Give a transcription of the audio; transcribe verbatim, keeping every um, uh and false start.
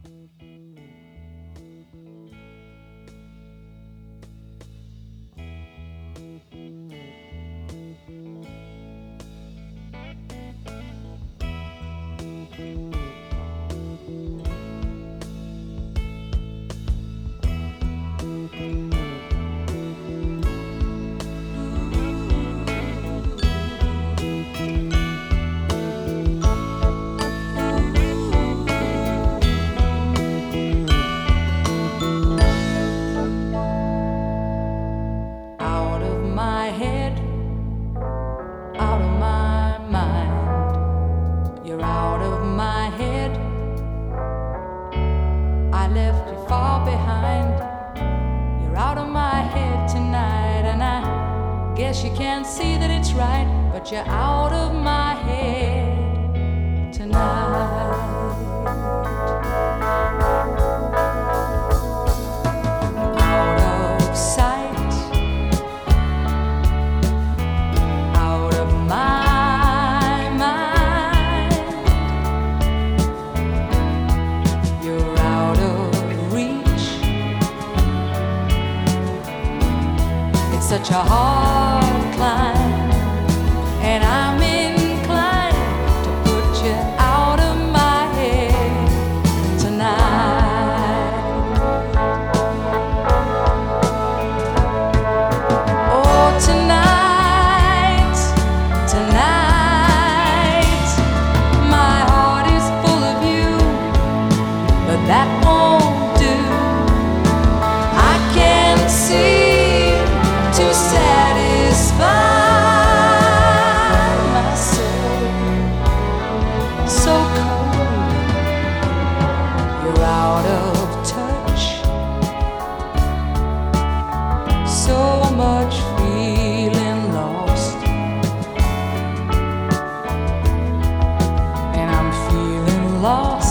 Out of my head, out of my mind. You're out of my head. I left you far behind. You're out of my head tonight, and I guess you can't see that it's right, but you're out of my head tonight. Out of sight, out of my mind. You're out of reach. It's such a hard climb, and I'm inclined to put you out of my head tonight. Oh, tonight, tonight, my heart is full of you, but that won't do. I can't seem to satisfy my soul. So cold, you're out of touch. So much feeling lost, and I'm feeling lost